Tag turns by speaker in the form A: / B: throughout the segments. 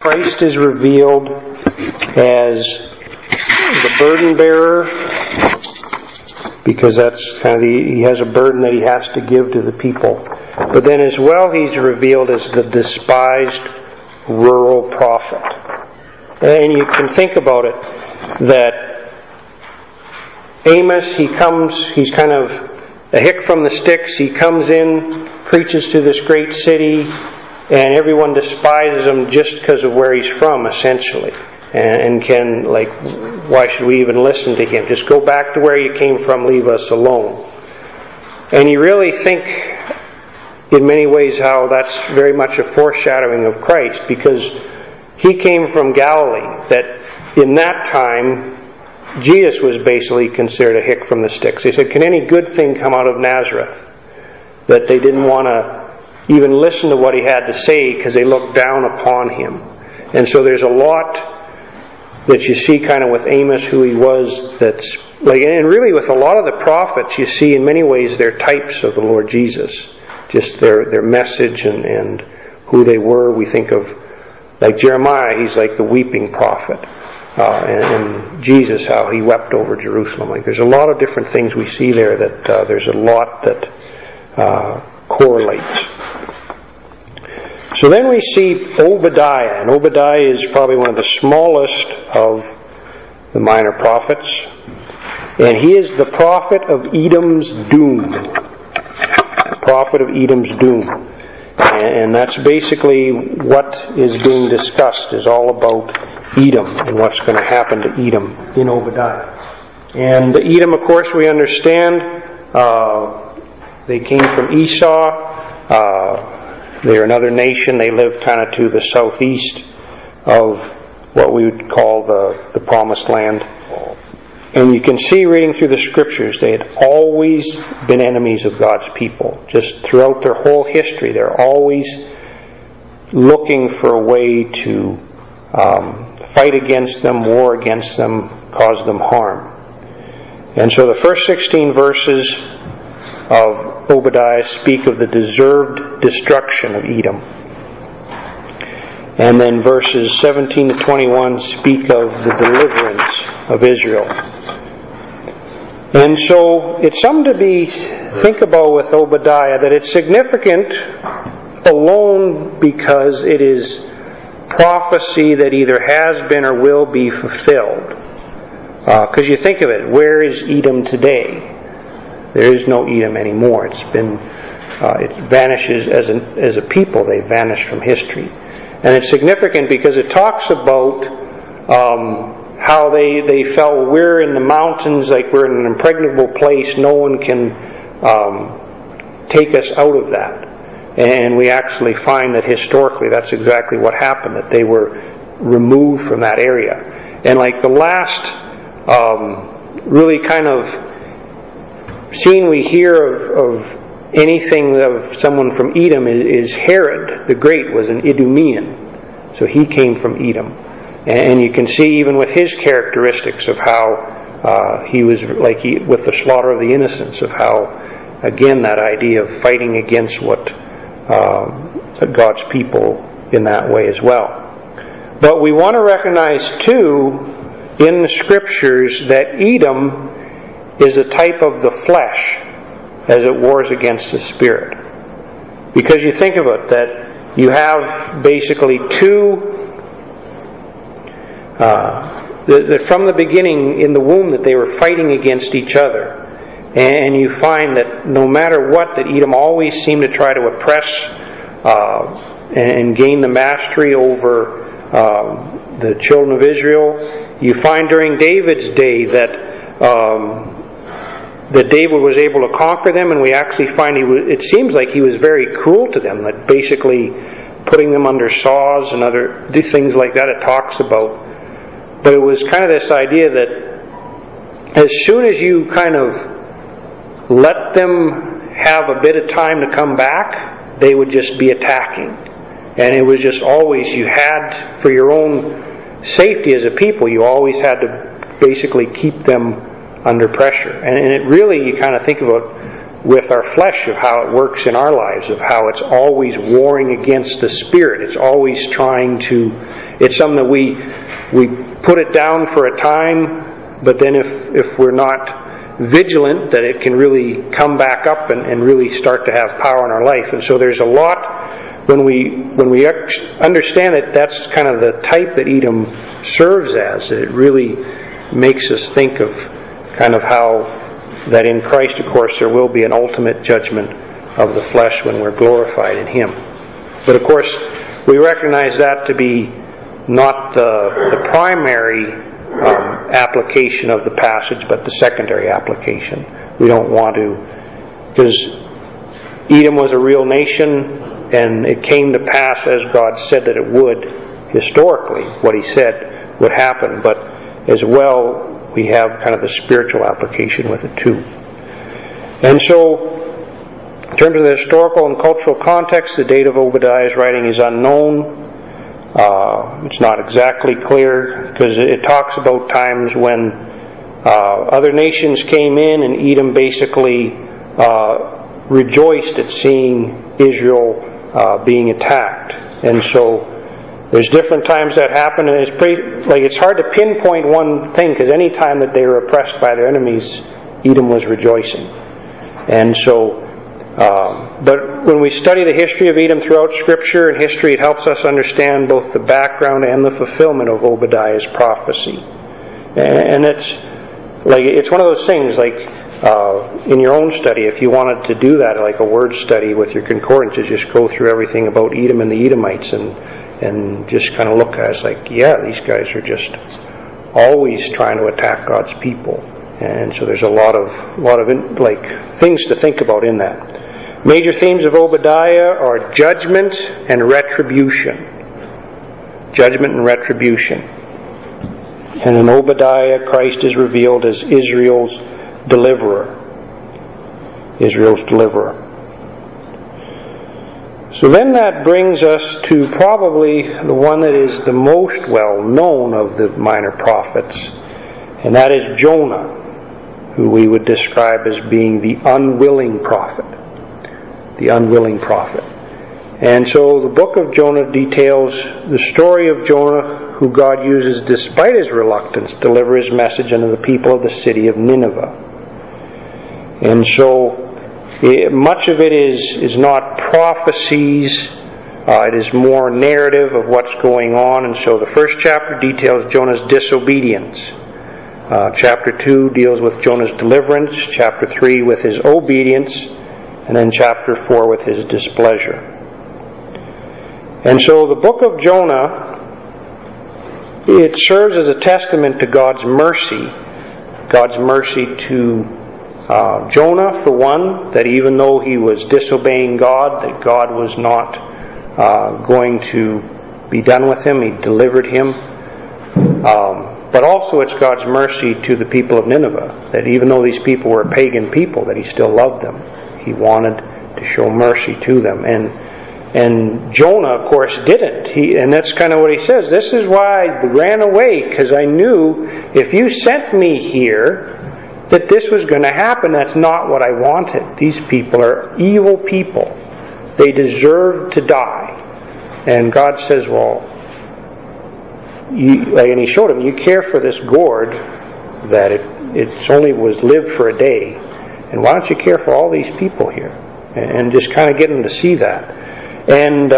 A: Christ is revealed as the burden bearer, because that's kind of he has a burden that he has to give to the people. But then as well, he's revealed as the despised rural prophet. And you can think about it, that Amos, he's kind of a hick from the sticks. He comes in, preaches to this great city, and everyone despises him just because of where he's from, essentially. And can, like, why should we even listen to him? Just go back to where you came from, leave us alone. And you really think, in many ways, how that's very much a foreshadowing of Christ, because he came from Galilee, that in that time, Jesus was basically considered a hick from the sticks. They said, can any good thing come out of Nazareth? That they didn't want to even listen to what he had to say because they looked down upon him. And so there's a lot that you see kind of with Amos, who he was, that's like, and really with a lot of the prophets, you see in many ways they're types of the Lord Jesus. Just their message and who they were. We think of, like Jeremiah, he's like the weeping prophet. And Jesus, how he wept over Jerusalem. Like there's a lot of different things we see there that there's a lot that correlates. So then we see Obadiah, and Obadiah is probably one of the smallest of the minor prophets, and he is the prophet of Edom's doom. The prophet of Edom's doom. And that's basically what is being discussed, is all about Edom and what's going to happen to Edom in Obadiah. And Edom, of course, we understand, they came from Esau. They're another nation. They lived kind of to the southeast of what we would call the Promised Land. And you can see, reading through the Scriptures, they had always been enemies of God's people. Just throughout their whole history, they're always looking for a way to fight against them, war against them, cause them harm. And so the first 16 verses of Obadiah speak of the deserved destruction of Edom. And then verses 17 to 21 speak of the deliverance of Israel. And so it's something to think about with Obadiah, that it's significant alone because it is prophecy that either has been or will be fulfilled. Because you think of it, where is Edom today? There is no Edom anymore. It vanishes as a people. They vanish from history. And it's significant because it talks about how they felt, we're in the mountains, like we're in an impregnable place. No one can take us out of that. And we actually find that historically that's exactly what happened, that they were removed from that area. And like the last really kind of scene we hear of anything of someone from Edom is Herod the Great was an Idumean. So he came from Edom. And you can see even with his characteristics of how he was like with the slaughter of the innocents, of how, again, that idea of fighting against what God's people in that way as well. But we want to recognize too in the Scriptures that Edom is a type of the flesh as it wars against the spirit. Because you think of it, that you have basically two, that from the beginning in the womb that they were fighting against each other. And you find that no matter what, that Edom always seemed to try to oppress and gain the mastery over the children of Israel. You find during David's day that David was able to conquer them, and we actually find it seems like he was very cruel to them, that basically putting them under saws and other things like that it talks about. But it was kind of this idea that as soon as you kind of let them have a bit of time to come back, they would just be attacking. And it was just always, you had, for your own safety as a people, you always had to basically keep them under pressure. And it really, you kind of think about with our flesh, of how it works in our lives, of how it's always warring against the Spirit. It's always trying to, it's something that we put it down for a time, but then if we're not vigilant, that it can really come back up and really start to have power in our life. And so there's a lot, when we understand that that's kind of the type that Edom serves as, it really makes us think of kind of how that in Christ, of course, there will be an ultimate judgment of the flesh when we're glorified in Him. But of course, we recognize that to be not the primary application of the passage, but the secondary application. We don't want to, because Edom was a real nation, and it came to pass as God said that it would, historically, what He said would happen. But as well, we have kind of the spiritual application with it too. And so, in terms of the historical and cultural context, the date of Obadiah's writing is unknown. It's not exactly clear, because it talks about times when other nations came in, and Edom basically rejoiced at seeing Israel being attacked. And so there's different times that happen, and it's hard to pinpoint one thing, because any time that they were oppressed by their enemies, Edom was rejoicing. And so, but when we study the history of Edom throughout Scripture and history, it helps us understand both the background and the fulfillment of Obadiah's prophecy. And it's one of those things, like in your own study, if you wanted to do that, like a word study with your concordances, just go through everything about Edom and the Edomites and just kind of look at it. It's like, yeah, these guys are just always trying to attack God's people. And so there's a lot of things to think about in that. Major themes of Obadiah are judgment and retribution. Judgment and retribution. And in Obadiah, Christ is revealed as Israel's deliverer. Israel's deliverer. So then that brings us to probably the one that is the most well known of the minor prophets, and that is Jonah, who we would describe as being the unwilling prophet. The unwilling prophet. And so the book of Jonah details the story of Jonah, who God uses, despite his reluctance, to deliver his message unto the people of the city of Nineveh. And so much of it is not prophecies, it is more narrative of what's going on. And so the first chapter details Jonah's disobedience. Chapter 2 deals with Jonah's deliverance. Chapter 3 with his obedience. And then chapter 4 with his displeasure. And so the book of Jonah, it serves as a testament to God's mercy. God's mercy to Jonah, for one, that even though he was disobeying God, that God was not going to be done with him. He delivered him. But also it's God's mercy to the people of Nineveh, that even though these people were pagan people, that He still loved them. He wanted to show mercy to them. And Jonah, of course, didn't. And that's kind of what he says. This is why I ran away, because I knew if you sent me here, that this was going to happen. That's not what I wanted. These people are evil people. They deserve to die. And God says, well, and He showed him, you care for this gourd, that it only was lived for a day. And why don't you care for all these people here? And just kind of get them to see that. And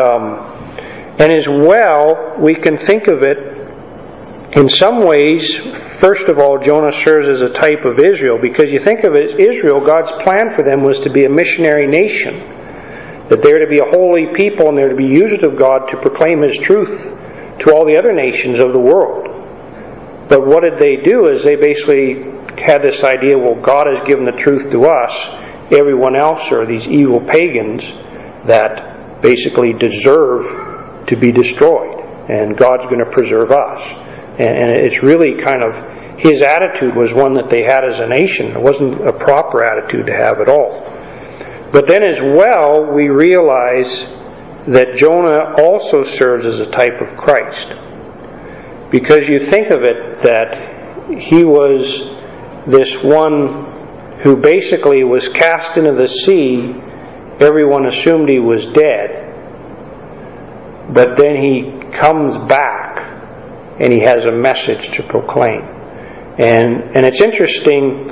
A: as well, we can think of it in some ways. First of all, Jonah serves as a type of Israel, because you think of it as Israel, God's plan for them was to be a missionary nation, that they're to be a holy people and they're to be users of God to proclaim His truth to all the other nations of the world. But what did they do is they basically had this idea, well, God has given the truth to us, everyone else are these evil pagans that basically deserve to be destroyed, and God's going to preserve us. And it's really kind of, his attitude was one that they had as a nation. It wasn't a proper attitude to have at all. But then as well, we realize that Jonah also serves as a type of Christ. Because you think of it, that he was this one, who basically was cast into the sea. Everyone assumed he was dead. But then he comes back and he has a message to proclaim. And it's interesting,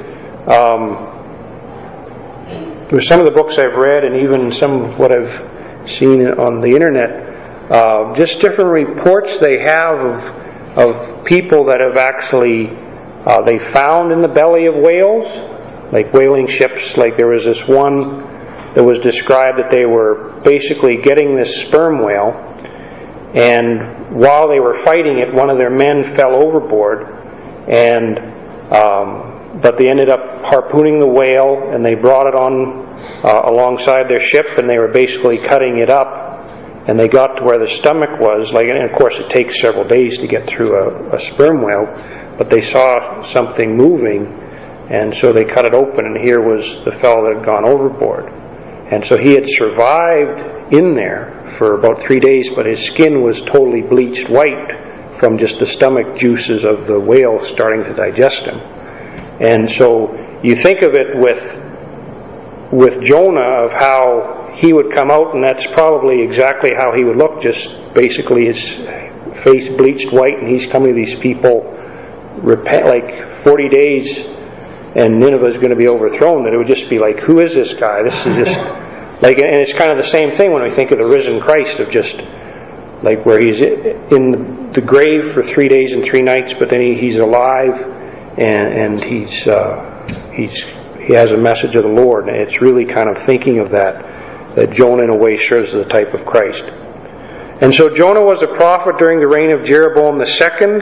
A: with some of the books I've read and even some of what I've seen on the internet, just different reports they have of people that have actually they found in the belly of whales, like whaling ships. Like there was this one that was described that they were basically getting this sperm whale, and while they were fighting it, one of their men fell overboard, and but they ended up harpooning the whale, and they brought it on alongside their ship, and they were basically cutting it up, and they got to where the stomach was. And of course, it takes several days to get through a sperm whale, but they saw something moving, and so they cut it open, and here was the fellow that had gone overboard. And so he had survived in there for about 3 days, but his skin was totally bleached white from just the stomach juices of the whale starting to digest him. And so you think of it with Jonah, of how he would come out, and that's probably exactly how he would look, just basically his face bleached white, and he's coming to these people, repent, like 40 days, and Nineveh is going to be overthrown. That it would just be like, who is this guy? This is just like, and it's kind of the same thing when we think of the risen Christ, of just like where he's in the grave for 3 days and 3 nights, but then he's alive, and he has a message of the Lord. And it's really kind of thinking of that Jonah in a way serves as the type of Christ. And so Jonah was a prophet during the reign of Jeroboam II.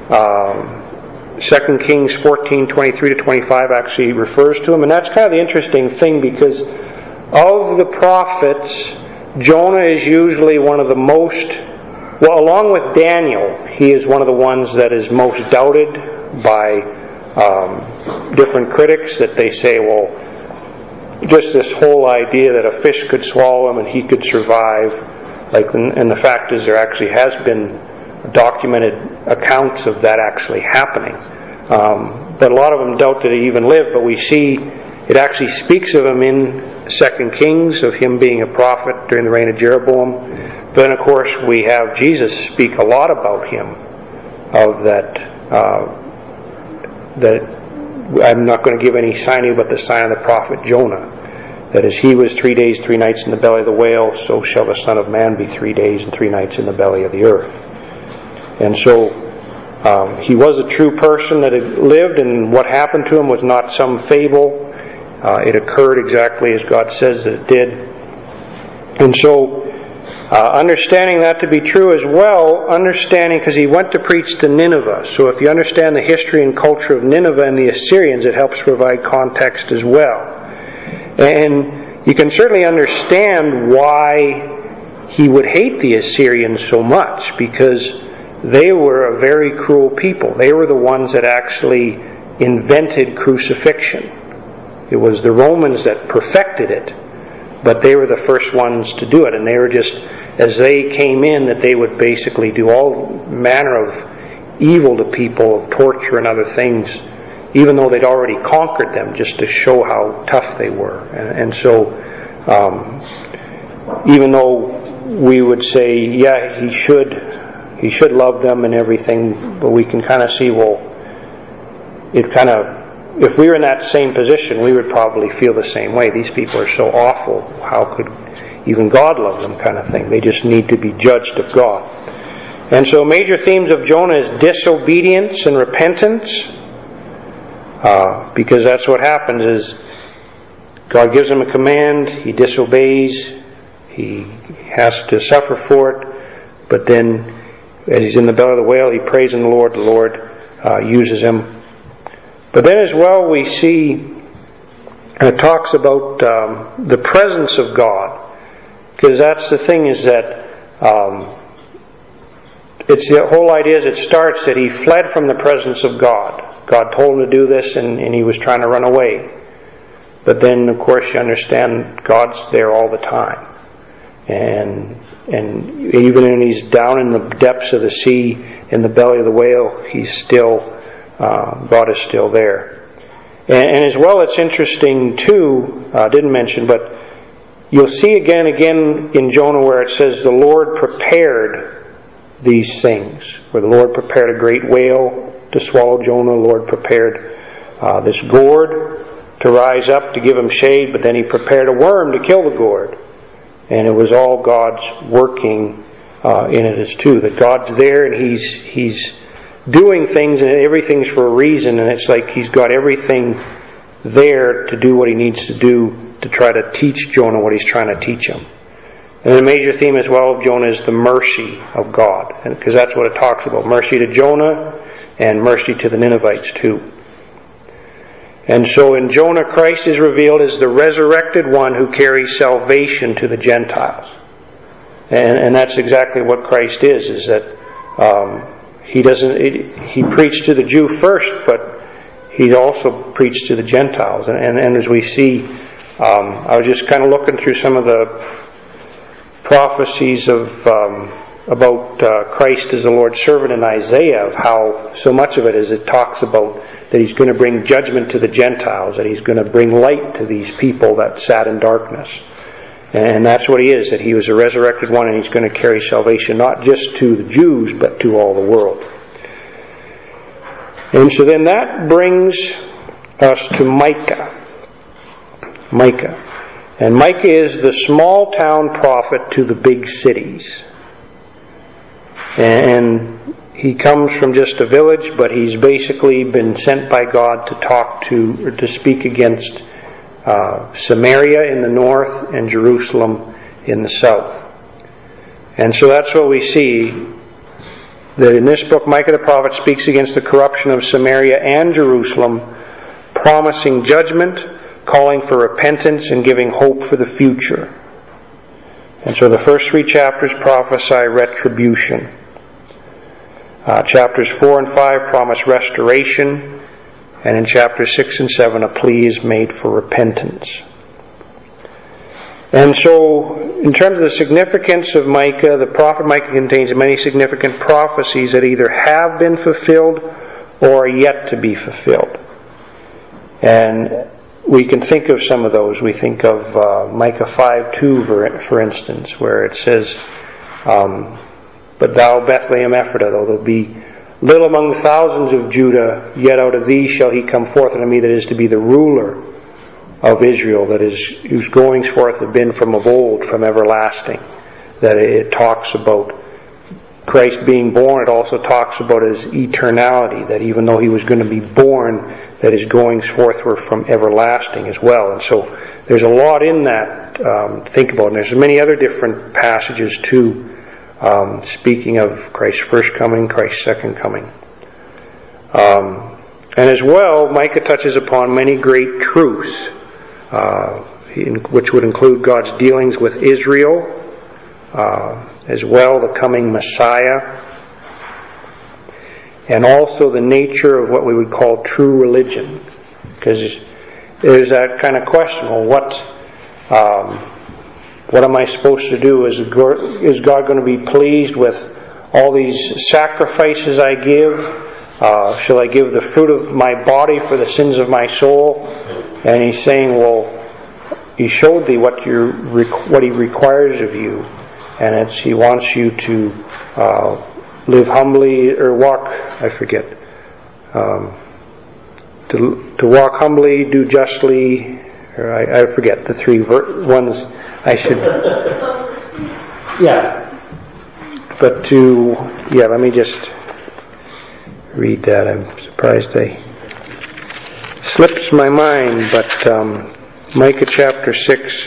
A: 2 Kings 14:23-25 actually refers to him, and that's kind of the interesting thing, because of the prophets, Jonah is usually one of the most, well, along with Daniel, he is one of the ones that is most doubted by different critics, that they say, well, just this whole idea that a fish could swallow him and he could survive, and the fact is there actually has been documented accounts of that actually happening. But a lot of them doubt that he even lived, but we see it actually speaks of him in 2 Kings, of him being a prophet during the reign of Jeroboam. Then, of course, we have Jesus speak a lot about him, of that I'm not going to give any sign but the sign of the prophet Jonah. That as he was 3 days, 3 nights in the belly of the whale, so shall the Son of Man be 3 days and 3 nights in the belly of the earth. And so he was a true person that had lived, and what happened to him was not some fable. It occurred exactly as God says that it did. And so understanding that to be true as well, understanding, because he went to preach to Nineveh. So if you understand the history and culture of Nineveh and the Assyrians, it helps provide context as well. And you can certainly understand why he would hate the Assyrians so much, because they were a very cruel people. They were the ones that actually invented crucifixion. It was the Romans that perfected it, but they were the first ones to do it. And they were just, as they came in, that they would basically do all manner of evil to people, of torture and other things, even though they'd already conquered them, just to show how tough they were. And so, even though we would say, yeah, he should love them and everything, but we can kind of see, well, if we were in that same position, we would probably feel the same way. These people are so awful. How could even God love them, kind of thing? They just need to be judged of God. And so major themes of Jonah is disobedience and repentance, because that's what happens is God gives him a command, he disobeys, he has to suffer for it, but then as he's in the belly of the whale, he prays in the Lord uses him. But then as well we see, it talks about the presence of God, because that's the thing, is that it's the whole idea is it starts that he fled from the presence of God. God told him to do this, and he was trying to run away. But then, of course, you understand God's there all the time. And even when he's down in the depths of the sea, in the belly of the whale, he's still, God is still there. And as well, it's interesting too, didn't mention, but you'll see again and again in Jonah where it says the Lord prepared these things. Where the Lord prepared a great whale to swallow Jonah. The Lord prepared this gourd to rise up to give him shade, but then He prepared a worm to kill the gourd. And it was all God's working in it as too. That God's there and He's doing things, and everything's for a reason, and it's like He's got everything there to do what He needs to do to try to teach Jonah what He's trying to teach him. And the major theme as well of Jonah is the mercy of God, because that's what it talks about. Mercy to Jonah and mercy to the Ninevites too. And so in Jonah, Christ is revealed as the resurrected one who carries salvation to the Gentiles. And that's exactly what Christ is that He preached to the Jew first, but He also preached to the Gentiles. And as we see, I was just kind of looking through some of the prophecies about Christ as the Lord's servant in Isaiah, of how so much of it is it talks about that He's going to bring judgment to the Gentiles, that He's going to bring light to these people that sat in darkness. And that's what He is, that He was a resurrected one, and He's going to carry salvation not just to the Jews, but to all the world. And so then that brings us to Micah. And Micah is the small town prophet to the big cities. And he comes from just a village, but he's basically been sent by God to talk to, or to speak against Samaria in the north and Jerusalem in the south. And so that's what we see, that in this book Micah the prophet speaks against the corruption of Samaria and Jerusalem, promising judgment, calling for repentance, and giving hope for the future. And so the first 3 chapters prophesy retribution. Chapters 4 and 5 promise restoration, and in chapters 6 and 7 a plea is made for repentance. And so, in terms of the significance of Micah, the prophet Micah contains many significant prophecies that either have been fulfilled or are yet to be fulfilled. And we can think of some of those. We think of Micah 5:2, for instance, where it says, "But thou, Bethlehem Ephratah, though there be little among the thousands of Judah, yet out of thee shall he come forth unto me that is to be the ruler of Israel, that is, whose goings forth have been from of old, from everlasting." That it talks about Christ being born. It also talks about His eternality, that even though He was going to be born, that His goings forth were from everlasting as well. And so there's a lot in that to think about. And there's many other different passages too, speaking of Christ's first coming, Christ's second coming. And as well, Micah touches upon many great truths, which would include God's dealings with Israel, as well the coming Messiah, and also the nature of what we would call true religion. Because there's that kind of question, well, what am I supposed to do? Is God going to be pleased with all these sacrifices I give? Shall I give the fruit of my body for the sins of my soul? And He's saying, well, He showed thee what He requires of you, and He wants you to live humbly, or walk, I forget, to walk humbly, do justly, or I forget the 3 ones I should, but let me just read that. I'm surprised slips my mind, but Micah chapter 6.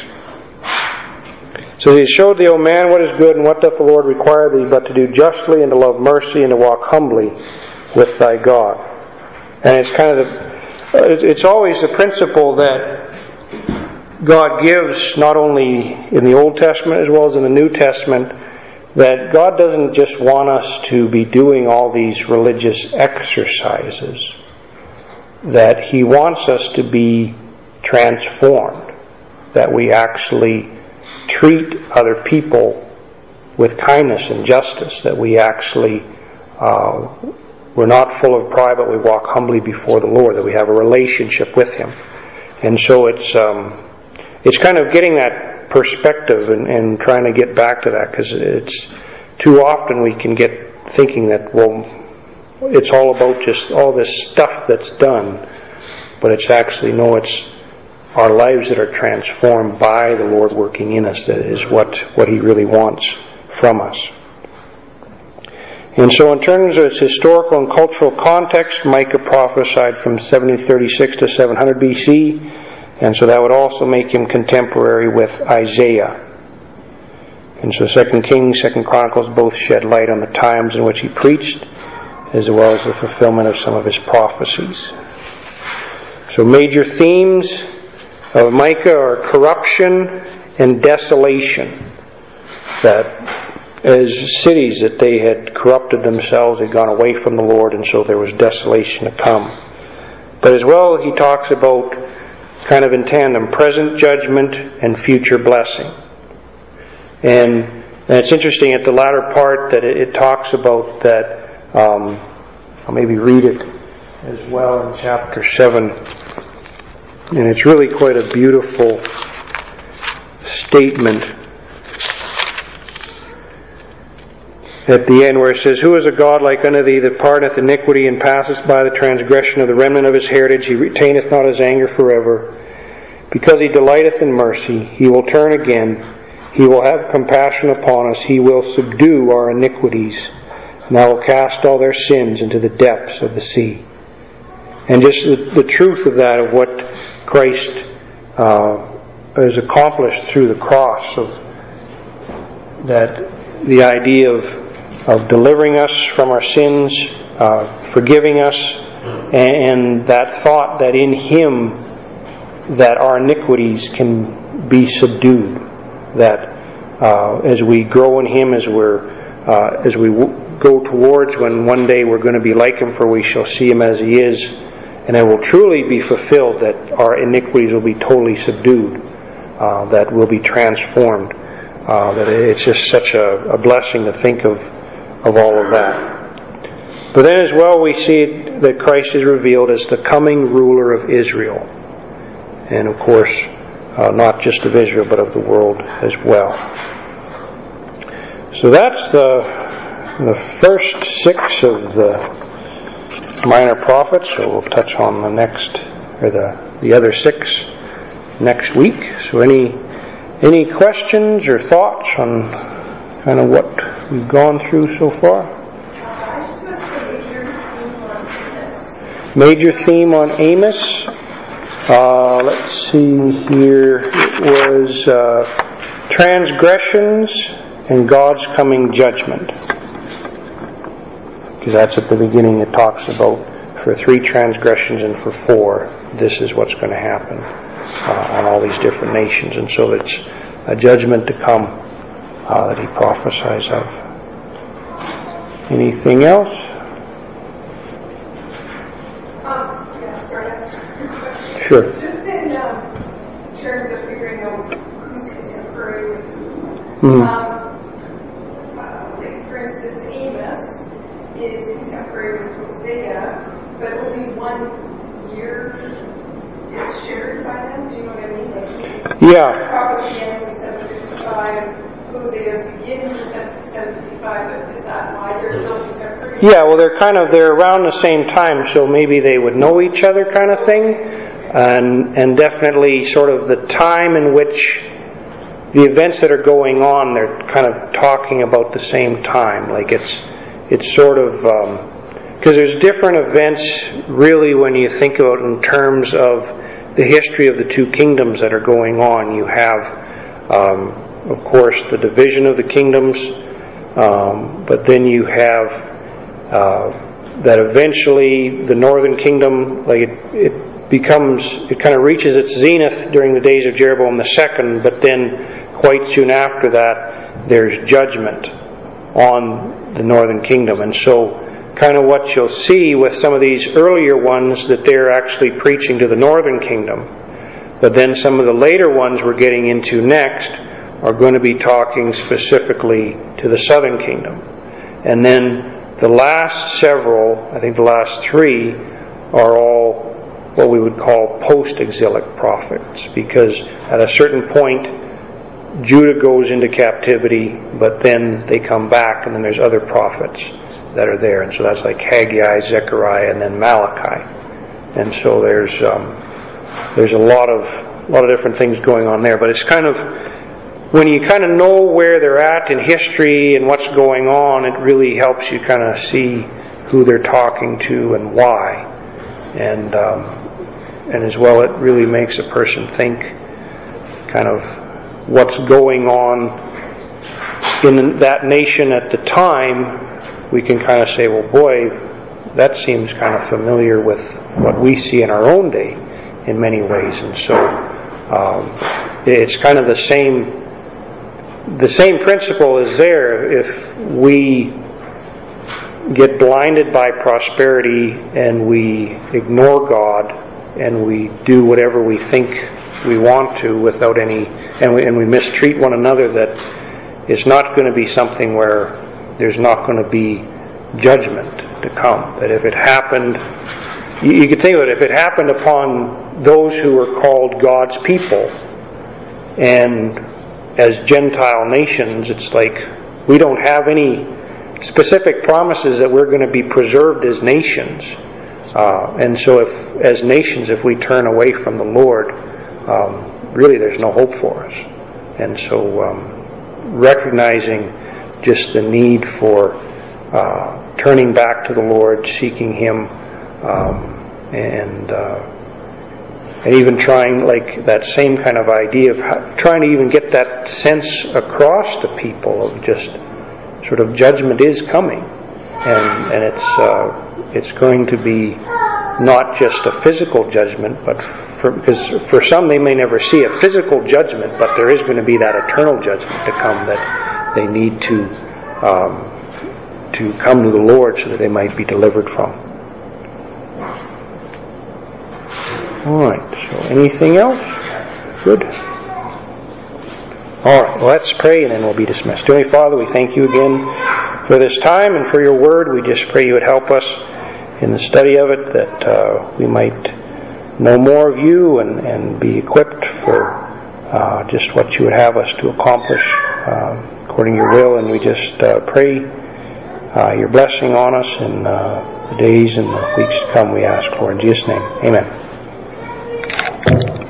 A: So He showed thee, O man, what is good, and what doth the Lord require thee, but to do justly, and to love mercy, and to walk humbly with thy God. And it's kind of it's always the principle that God gives, not only in the Old Testament as well as in the New Testament, that God doesn't just want us to be doing all these religious exercises, that He wants us to be transformed, that we actually treat other people with kindness and justice, that we actually we're not full of pride, but we walk humbly before the Lord, that we have a relationship with Him. And so it's kind of getting that perspective and trying to get back to that, because it's too often we can get thinking that, well, it's all about just all this stuff that's done, but it's actually, no, it's our lives that are transformed by the Lord working in us that is what He really wants from us. And so in terms of its historical and cultural context, Micah prophesied from 736 to 700 BC, and so that would also make him contemporary with Isaiah. And so 2 Kings, 2 Chronicles both shed light on the times in which he preached, as well as the fulfillment of some of his prophecies. So major themes of Micah are corruption and desolation. That as cities that they had corrupted themselves, they'd gone away from the Lord, and so there was desolation to come. But as well, he talks about, kind of in tandem, present judgment and future blessing. And it's interesting at the latter part that it talks about that, I'll maybe read it as well in chapter 7. And it's really quite a beautiful statement at the end, where it says, "Who is a God like unto thee, that pardoneth iniquity, and passeth by the transgression of the remnant of his heritage? He retaineth not his anger forever. Because he delighteth in mercy, he will turn again. He will have compassion upon us. He will subdue our iniquities, and I will cast all their sins into the depths of the sea." And just the truth of that, of what Christ has accomplished through the cross, of that, the idea of delivering us from our sins, forgiving us, and that thought that in Him that our iniquities can be subdued. That as we grow in Him, as we go towards when one day we're going to be like Him, for we shall see Him as He is, and it will truly be fulfilled, that our iniquities will be totally subdued, that we'll be transformed. That it's just such a blessing to think of all of that. But then as well, we see that Christ is revealed as the coming ruler of Israel. And of course, not just of Israel, but of the world as well. So that's the first 6 of the minor prophets. So we'll touch on the next, or the other 6 next week. So any questions or thoughts on kind of what we've gone through so far?
B: I just missed the major theme on Amos.
A: Major theme on Amos. Let's see here. It was transgressions and God's coming judgment. Because that's at the beginning, it talks about for 3 transgressions and for 4, this is what's going to happen on all these different nations. And so it's a judgment to come that he prophesies of. Anything else? Sure.
B: Just in terms of figuring out who's contemporary with who, like for instance, Amos is contemporary with Hosea, but only 1 year is shared by them. Do you know what I mean? Like,
A: yeah.
B: Prophecy ends in 755. Hosea's begins in 755, but is that why they're still contemporary?
A: Yeah, well, they're around the same time, so maybe they would know each other, kind of thing, and definitely sort of the time in which the events that are going on, they're kind of talking about the same time. Like it's sort of because there's different events really when you think about it in terms of the history of the 2 kingdoms that are going on. You have of course, the division of the kingdoms, but then you have that eventually the northern kingdom, like it kind of reaches its zenith during the days of Jeroboam II, but then quite soon after that, there's judgment on the northern kingdom. And so, kind of what you'll see with some of these earlier ones, that they're actually preaching to the northern kingdom, but then some of the later ones we're getting into next are going to be talking specifically to the southern kingdom. And then The last several, I think the last 3, are all what we would call post-exilic prophets, because at a certain point Judah goes into captivity, but then they come back, and then there's other prophets that are there, and so that's like Haggai, Zechariah, and then Malachi. And so there's a lot of different things going on there, but it's kind of, when you kind of know where they're at in history and what's going on, it really helps you kind of see who they're talking to and why. And as well, it really makes a person think kind of what's going on in that nation at the time. We can kind of say, well, boy, that seems kind of familiar with what we see in our own day in many ways. And so it's kind of the same principle is there. If we get blinded by prosperity and we ignore God and we do whatever we think we want to without any, and we mistreat one another, that it's not going to be something where there's not going to be judgment to come. That if it happened, you could think of it, if it happened upon those who are called God's people, and as Gentile nations, it's like we don't have any specific promises that we're going to be preserved as nations. And so if, as nations, if we turn away from the Lord, really there's no hope for us. And so recognizing just the need for turning back to the Lord, seeking Him, and even trying, like that same kind of idea of trying to even get that sense across to people of just sort of judgment is coming, and it's going to be not just a physical judgment, but because for some they may never see a physical judgment, but there is going to be that eternal judgment to come that they need to come to the Lord so that they might be delivered from. Alright, so anything else? Good. Alright, well, let's pray and then we'll be dismissed. Heavenly Father, we thank you again for this time and for your word. We just pray you would help us in the study of it, that we might know more of you and be equipped for just what you would have us to accomplish according to your will. And we just pray your blessing on us in the days and the weeks to come, we ask, Lord, in Jesus' name. Amen.